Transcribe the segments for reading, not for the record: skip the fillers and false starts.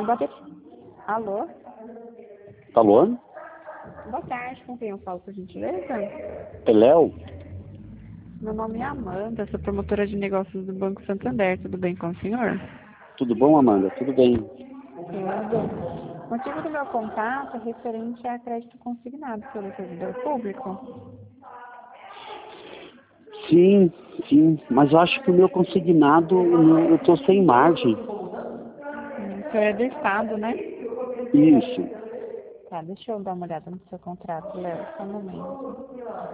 Não bater. Alô? Alô? Boa tarde, com quem eu falo, por gentileza? É Léo? Meu nome é Amanda, sou promotora de negócios do Banco Santander. Tudo bem com o senhor? Tudo bom, Amanda? Tudo bem. Tudo. O motivo do meu contato é referente a crédito consignado pelo servidor público. Sim, sim, mas eu acho que o meu consignado, eu estou sem margem. O senhor é do Estado, né? Isso. Tá, deixa eu dar uma olhada no seu contrato, Léo, só um momento.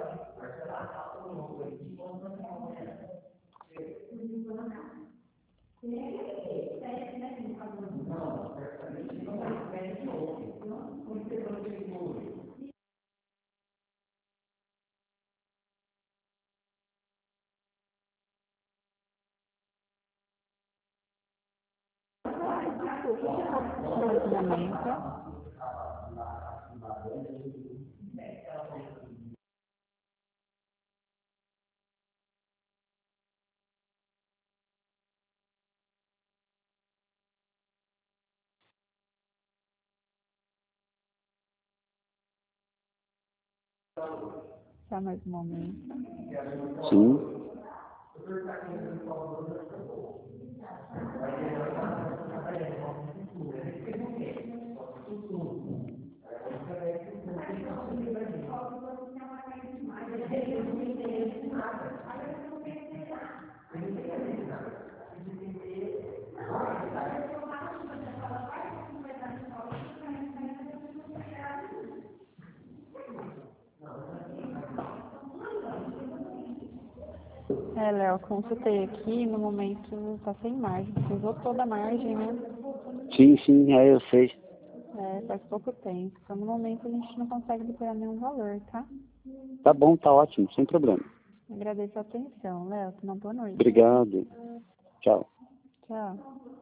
Um momento. Só mais um momento. Sim. Léo, consultei aqui, no momento está sem margem. Você usou toda a margem, né? Sim, sim, eu sei. Faz pouco tempo. Então, no momento a gente não consegue liberar nenhum valor, tá? Tá bom, tá ótimo, sem problema. Agradeço a atenção, Léo. Uma boa noite. Obrigado. Tchau. Tchau.